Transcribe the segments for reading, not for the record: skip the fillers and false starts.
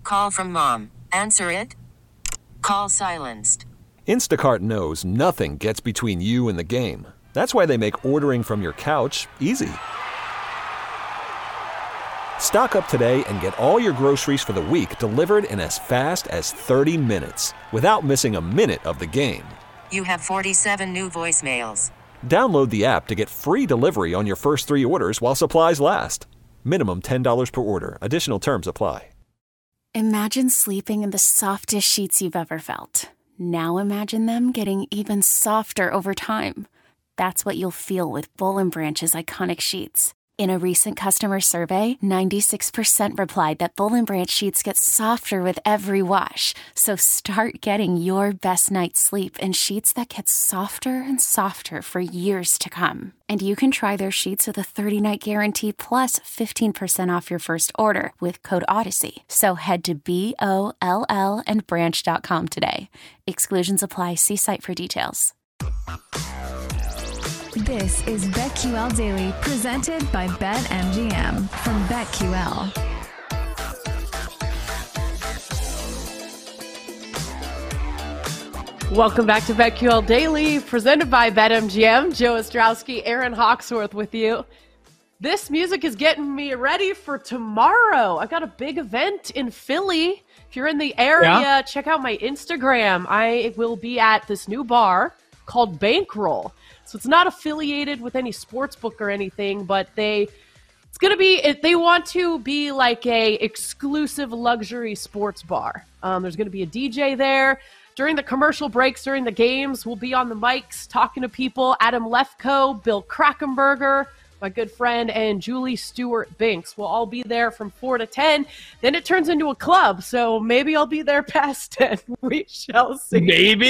Call from mom. Answer it. Call silenced. Instacart knows nothing gets between you and the game. That's why they make ordering from your couch easy. Stock up today and get all your groceries for the week delivered in as fast as 30 minutes without missing a minute of the game. You have 47 new voicemails. Download the app to get free delivery on your first 3 orders while supplies last. Minimum $10 per order. Additional terms apply. Imagine sleeping in the softest sheets you've ever felt. Now imagine them getting even softer over time. That's what you'll feel with Boll & Branch's iconic sheets. In a recent customer survey, 96% replied that Boll & Branch sheets get softer with every wash. So start getting your best night's sleep in sheets that get softer and softer for years to come. And you can try their sheets with a 30-night guarantee plus 15% off your first order with code Odyssey. So head to BOLL and branch.com today. Exclusions apply. See site for details. This is BetQL Daily, presented by BetMGM from BetQL. Welcome back to BetQL Daily, presented by BetMGM. Joe Ostrowski, Aaron Hawksworth with you. This music is getting me ready for tomorrow. I've got a big event in Philly. If you're in the area, check out my Instagram. I will be at this new bar called Bankroll. So it's not affiliated with any sports book or anything, but they want to be like a exclusive luxury sports bar. There's going to be a DJ there. During the commercial breaks, during the games, we'll be on the mics talking to people. Adam Lefkoe, Bill Krakenberger, my good friend, and Julie Stewart-Binks will all be there from 4 to 10. Then it turns into a club, so maybe I'll be there past 10. We shall see.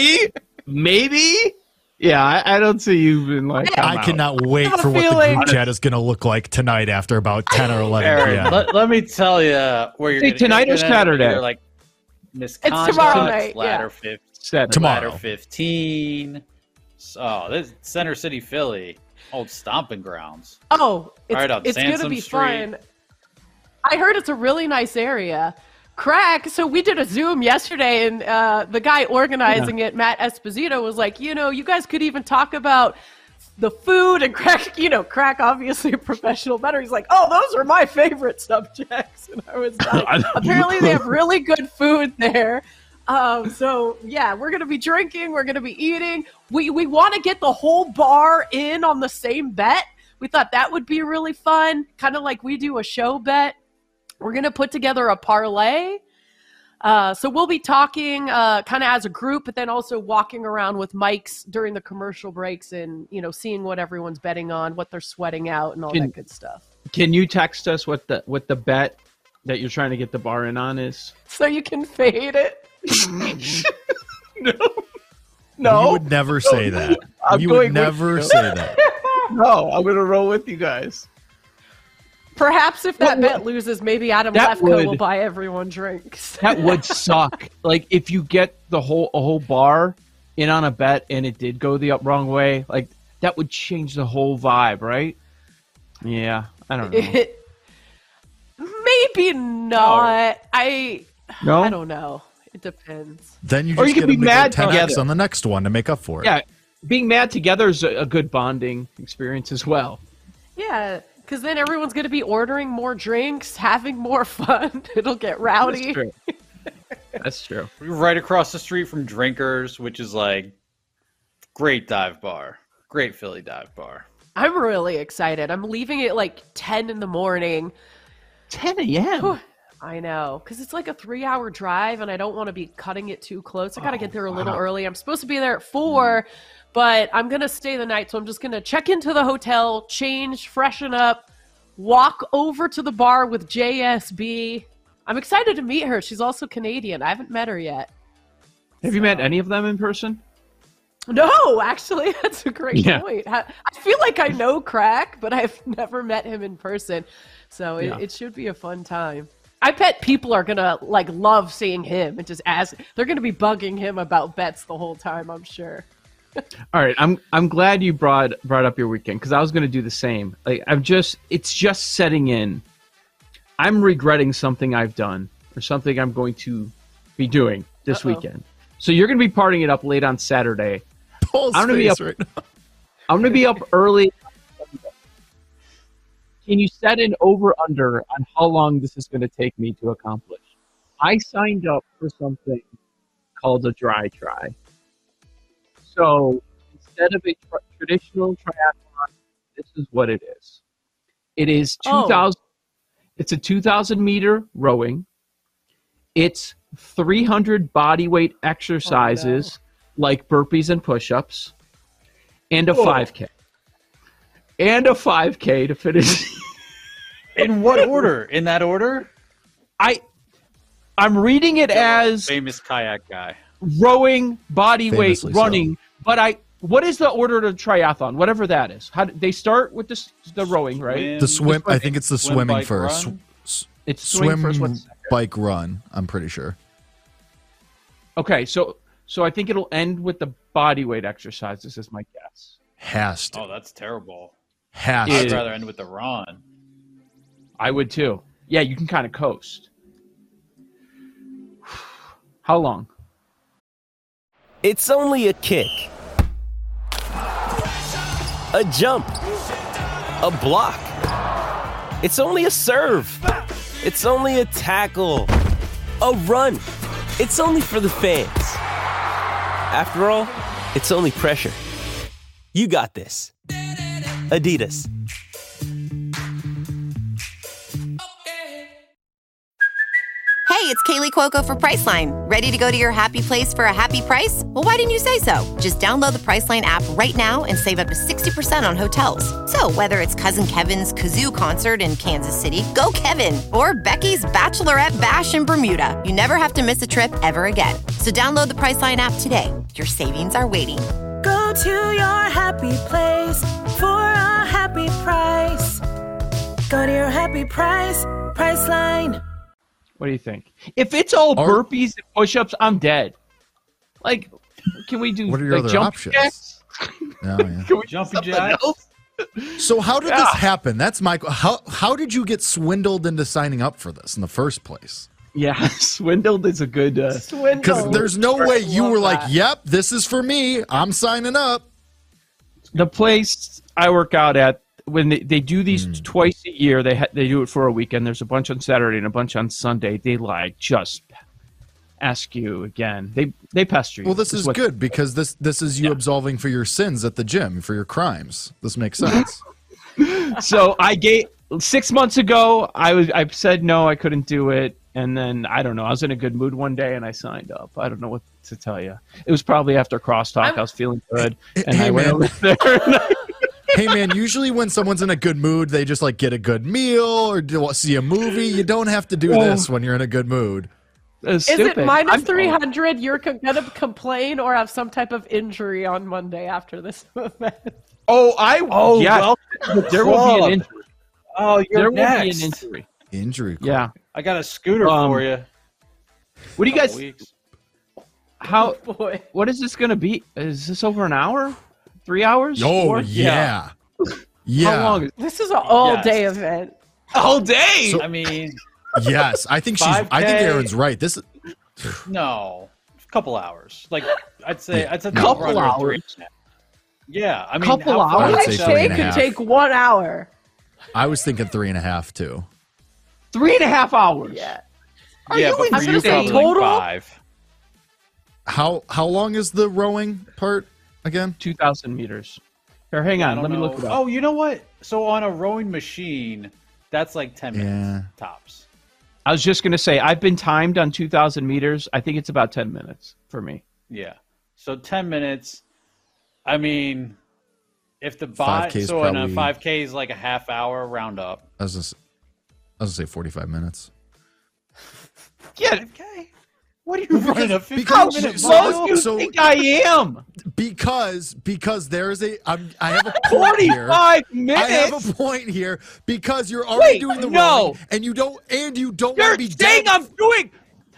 Maybe? Yeah, I don't see you being like. I cannot wait for what the group chat is going to look like tonight after about 10 or 11 p.m. Let me tell you where you're tonight or Saturday? You're like misconduct. It's tomorrow night. Ladder 15. Oh, this Center City, Philly, old stomping grounds. Oh, it's going to be fun. I heard it's a really nice area. Crack, so we did a Zoom yesterday, and the guy organizing it, Matt Esposito, was like, you guys could even talk about the food, and Crack, obviously a professional bettor. He's like, oh, those are my favorite subjects. And I was like, apparently they have really good food there. So, yeah, we're going to be drinking. We're going to be eating. We want to get the whole bar in on the same bet. We thought that would be really fun, kind of like we do a show bet. We're going to put together a parlay. So we'll be talking kind of as a group, but then also walking around with mics during the commercial breaks and, seeing what everyone's betting on, what they're sweating out and all that good stuff. Can you text us what the bet that you're trying to get the bar in on is? So you can fade it? No. You would never say that. You would never say that. No, I'm going to roll with you guys. Perhaps if that bet loses, maybe Adam Lefkoe will buy everyone drinks. That would suck. Like if you get a whole bar in on a bet and it did go the wrong way, like that would change the whole vibe, right? Yeah, I don't know. Maybe not. I don't know. It depends. Then you just can be mad together on the next one to make up for it. Yeah, being mad together is a good bonding experience as well. Yeah. Because then everyone's going to be ordering more drinks, having more fun. It'll get rowdy. That's true. That's true. We're right across the street from Drinkers, which is like great dive bar. Great Philly dive bar. I'm really excited. I'm leaving at like 10 in the morning. 10 a.m.? I know. Because it's like a 3-hour drive, and I don't want to be cutting it too close. I got to get there a little early. I'm supposed to be there at 4. But I'm going to stay the night, so I'm just going to check into the hotel, change, freshen up, walk over to the bar with JSB. I'm excited to meet her. She's also Canadian. I haven't met her yet. Have you met any of them in person? No, actually. That's a great point. I feel like I know Crack, but I've never met him in person. So it should be a fun time. I bet people are going to love seeing him and just ask. They're going to be bugging him about bets the whole time, I'm sure. All right, I'm glad you brought up your weekend because I was going to do the same. It's just setting in. I'm regretting something I've done for something I'm going to be doing this Uh-oh. weekend. So you're going to be partying it up late on Saturday. Paul's I'm going to be up. face right now. I'm going to be up early. Can you set an over/under on how long this is going to take me to accomplish? I signed up for something called a dry try. So instead of a traditional triathlon, this is what it is. It is 2,000. It's a 2,000 meter rowing. It's 300 body weight exercises like burpees and push-ups, and a 5K. And a 5K to finish. In what order? In that order? I'm reading it as Famous kayak guy. rowing, body weight, Famously so. running. But what is the order to triathlon? Whatever that is. How they start with the rowing, right? The swim. I think it's the swimming bike, first. run? It's swim first. What's second? Bike, run. I'm pretty sure. Okay, so I think it'll end with the body weight exercises, is my guess. Has to. Oh, that's terrible. Has I'd to. rather end with the run. I would too. Yeah, you can kind of coast. How long? It's only a kick, a jump, a block. It's only a serve. It's only a tackle, a run. It's only for the fans. After all, it's only pressure. You got this. Adidas. Hey, it's Kaylee Cuoco for Priceline. Ready to go to your happy place for a happy price? Well, why didn't you say so? Just download the Priceline app right now and save up to 60% on hotels. So whether it's Cousin Kevin's Kazoo Concert in Kansas City, go Kevin, or Becky's Bachelorette Bash in Bermuda, you never have to miss a trip ever again. So download the Priceline app today. Your savings are waiting. Go to your happy place for a happy price. Go to your happy price, Priceline. What do you think? If it's all burpees and push-ups, I'm dead. Like, can we do What are your other jumping options? jacks? Yeah. Can we do Jumping something jacks? else? So how did this happen? That's my. How did you get swindled into signing up for this in the first place? Yeah, swindled is a good. Because there's no way you were like, "Yep, this is for me. I'm signing up." The place I work out at, when they do these twice a year, they do it for a weekend. There's a bunch on Saturday and a bunch on Sunday. They just ask you again. They pester you. Well, this is good because this is you absolving for your sins at the gym, for your crimes. This makes sense. So 6 months ago, I said no, I couldn't do it. And then, I don't know, I was in a good mood one day and I signed up. I don't know what to tell you. It was probably after crosstalk. I was feeling good. And I went over there. Hey, man, usually when someone's in a good mood, they just like get a good meal or see a movie. You don't have to do this when you're in a good mood. Is it minus 300? You're going to complain or have some type of injury on Monday after this event? Yeah. There will be an injury. Oh, there next. will be an injury. Injury. Yeah. I got a scooter for you. What do you guys? Weeks. How? Boy. What is this going to be? Is this over an hour? 3 hours? Oh, 4? yeah. Yeah. How long is This is an all-day event. all day? So- I mean, Yes, I think I think 5K. Aaron's right. This is no, a couple hours. Like I'd say couple around hours. 3.5. Yeah, I mean, Couple how far hours? I would is say that? 3.5. Could take 1 hour. I was thinking 3.5 too. 3.5 hours. Yeah. Yeah, you but for insane? you probably Total? like 5. How long is the rowing part again? 2,000 meters. Here, hang I on. don't Let me know. look it up. Oh, you know what? So on a rowing machine, that's like 10 minutes tops. I was just going to say, I've been timed on 2,000 meters. I think it's about 10 minutes for me. Yeah. So 10 minutes. I mean, if the 5K 's so on a probably- 5K is like a half hour round up. I was gonna say 45 minutes. Yeah. Okay. What are you running a 15 How minute slow mile? do you think I am? Because there is I have a point here. 45 I minutes? have a point here because you're already Wait, doing the no. rowing and you don't want You're to be saying dead. I'm doing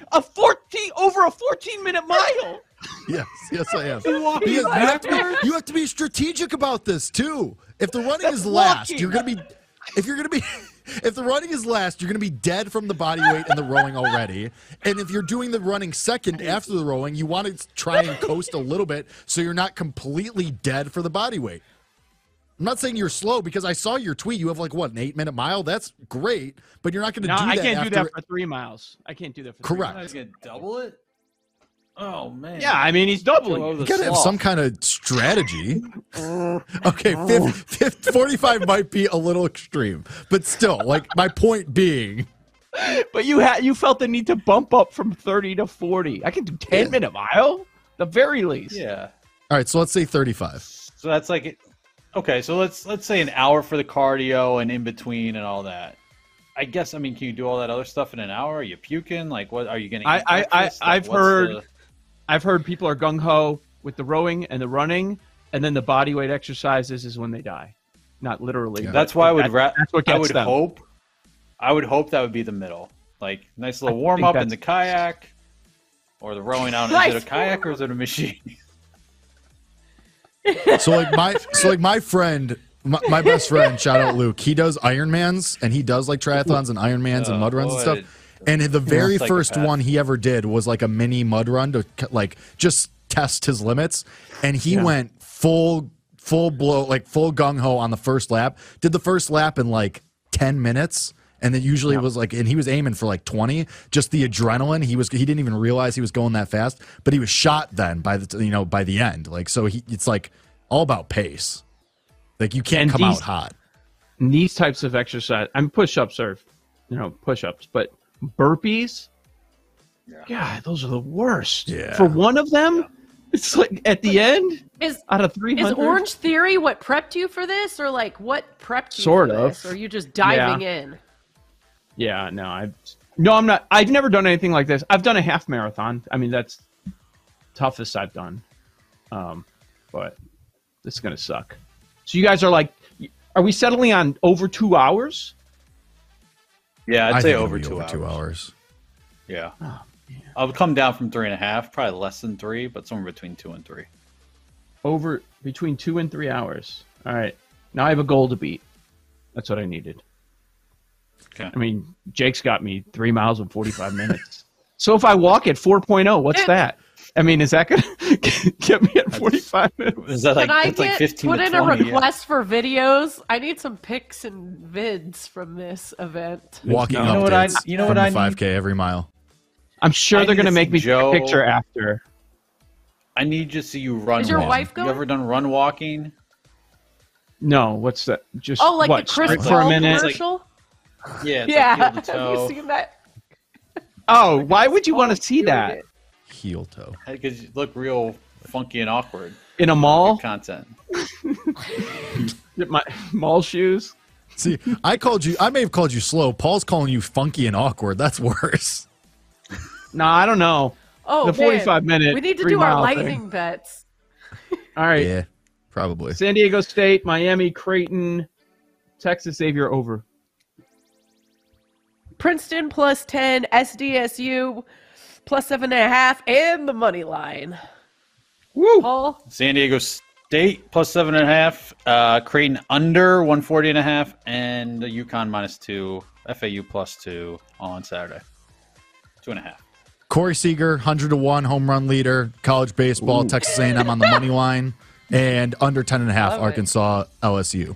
over a 14-minute mile. Yes, I am. Because you have to be strategic about this too. If the running is last, walking. you're gonna be. If you're gonna be, If the running is last, you're going to be dead from the body weight and the rowing already. And if you're doing the running second after the rowing, you want to try and coast a little bit so you're not completely dead for the body weight. I'm not saying you're slow because I saw your tweet. You have like, what, an 8-minute mile? That's great, but you're not going to do that. I can't after... do that for 3 miles. I can't do that for 3 miles. Correct. He's going to double it? Oh, man. Yeah, I mean, he's doubling. You got to have some kind of strategy. Okay, 45 might be a little extreme, but still, like, my point being. But you felt the need to bump up from 30 to 40. I can do 10-minute mile, the very least. Yeah. All right, so let's say 35. So that's like... Okay, so let's say an hour for the cardio and in between and all that. I guess, I mean, can you do all that other stuff in an hour? Are you puking? Like, what are you going to eat? I've heard people are gung-ho with the rowing and the running, and then the body weight exercises is when they die. Not literally. Yeah. That's why I would that's what gets them. I would hope that would be the middle. Like, nice little warm-up in the kayak or the rowing out. Is it a kayak or is it a machine? So like my friend, my best friend, shout out Luke. He does Ironmans and he does like triathlons and Ironmans and mud runs and stuff. And the very first one he ever did was like a mini mud run to like just test his limits. And he went full blow, like full gung ho on the first lap. Did the first lap in like 10 minutes. And then usually it was like, and he was aiming for like 20. Just the adrenaline. He didn't even realize he was going that fast, but he was shot then by the end. Like, so it's like all about pace. Like you can't come out hot. And these types of exercise, push-ups are, push-ups, but burpees, God, those are the worst. Yeah. For one of them, it's like at the end, out of 300. Is Orange Theory what prepped you for this, or like what prepped you sort for of this? Or are you just diving in? Yeah, no, I'm not. I've never done anything like this. I've done a half marathon. I mean, that's toughest I've done. But this is gonna suck. So you guys are like, are we settling on over 2 hours? Yeah, I'd say over 2 hours. Yeah. Oh, I would come down from 3.5, probably less than 3, but somewhere between 2 and 3. Over between 2 and 3 hours. All right. Now I have a goal to beat. That's what I needed. Okay. I mean, Jake's got me 3 miles in 45 minutes. So if I walk at 4.0, what's that? I mean, is that going to get me at 45 minutes? Is that like, Can I like 15 put to in 20, a request for videos? I need some pics and vids from this event. Walking updates from the 5K every mile. I'm sure they're going to make me take a picture after. I need to see you run. Is your walk. wife going? You ever done run walking? No, what's that? Just like what, the Chris sprint Paul for a minute? commercial? Yeah, it's yeah. like heel to toe. Have you seen that? Oh, why would you want to see that? Heel toe. Because you look real funky and awkward. In a mall? Good content. My mall shoes? See, I may have called you slow. Paul's calling you funky and awkward. That's worse. No, I don't know. Oh, the 45-minute. We need to do our lightning bets. All right. Yeah, probably. San Diego State, Miami, Creighton, Texas Xavier over. Princeton plus 10, SDSU plus 7.5, and the money line. Woo! Paul? San Diego State plus 7.5, Creighton under 140.5, and the UConn -2, FAU +2 on Saturday. 2.5. Corey Seager, 100-1 home run leader, college baseball, Texas A&M on the money line, and under 10.5, Arkansas, LSU.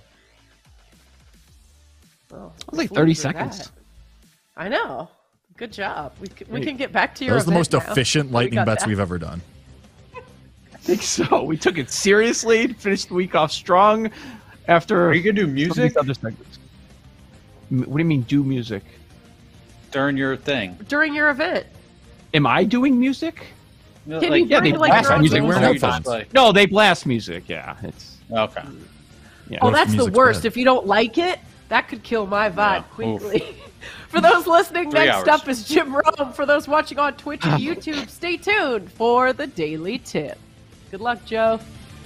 Well, like 30 seconds. I know. Good job. We can get back to your That was the most event now. efficient lightning bets we've ever done. I think so. We took it seriously, finished the week off strong after... Are you going to do music? Other segments. What do you mean, do music? During your thing. During your event. Am I doing music? No, Can like, you bring, they like, blast your own music. music? Wearing headphones. Like, No, they blast music, yeah. It's okay. yeah. Oh, that's the music's worst. bad. If you don't like it, that could kill my vibe Yeah. quickly. For those listening, 3 next hours. up is Jim Rome. For those watching on Twitch and YouTube, stay tuned for the Daily Tip. Good luck, Joe.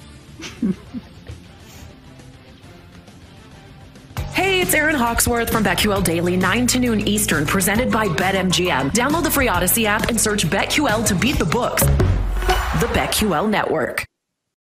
Hey, it's Erin Hawksworth from BetQL Daily, 9 to noon Eastern, presented by BetMGM. Download the free Odyssey app and search BetQL to beat the books. The BetQL Network.